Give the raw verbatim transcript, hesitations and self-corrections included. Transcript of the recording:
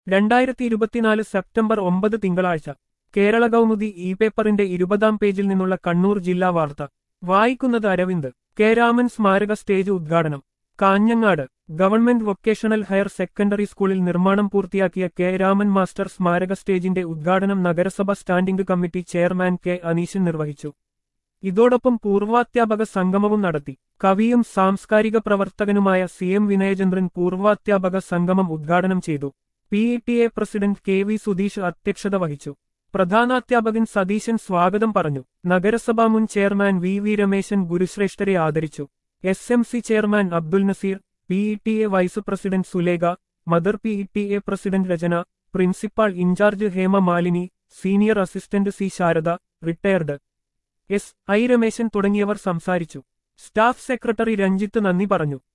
രണ്ടായിരത്തി ഇരുപത്തിനാല് സെപ്റ്റംബർ ഒമ്പത് തിങ്കളാഴ്ച കേരള കൗമുദി ഇ പേപ്പറിന്റെ ഇരുപതാം പേജിൽ നിന്നുള്ള കണ്ണൂർ ജില്ലാ വാർത്ത വായിക്കുന്നത് അരവിന്ദ്. കെ രാമൻ സ്മാരക സ്റ്റേജ് ഉദ്ഘാടനം. Kanhangad government vocational higher secondary സ്കൂളിൽ നിർമ്മാണം പൂർത്തിയാക്കിയ കെ രാമൻ മാസ്റ്റർ സ്മാരക സ്റ്റേജിന്റെ ഉദ്ഘാടനം നഗരസഭ standing committee chairman K Aneeshan നിർവഹിച്ചു. ഇതോടൊപ്പം പൂർവാധ്യാപക സംഗമവും നടത്തി. കവിയും സാംസ്കാരിക പ്രവർത്തകനുമായ സി എം വിനയചന്ദ്രൻ പൂർവാധ്യാപക സംഗമം ഉദ്ഘാടനം ചെയ്തു. P E T A president K V Sudheesh അധ്യക്ഷത വഹിച്ചു. പ്രധാനാധ്യാപകൻ സതീശൻ സ്വാഗതം പറഞ്ഞു. നഗരസഭാ മുൻ ചെയർമാൻ വി വി രമേശൻ ഗുരുശ്രേഷ്ഠരെ ആദരിച്ചു. S M C chairman Abdul Naseer, P E T A vice president Sulekha, mother P E T A president Rachana, principal in charge Hema Malini, senior assistant C Sharada, retired S I Rameshan തുടങ്ങിയവർ സംസാരിച്ചു. സ്റ്റാഫ് സെക്രട്ടറി രഞ്ജിത്ത് നന്ദി പറഞ്ഞു.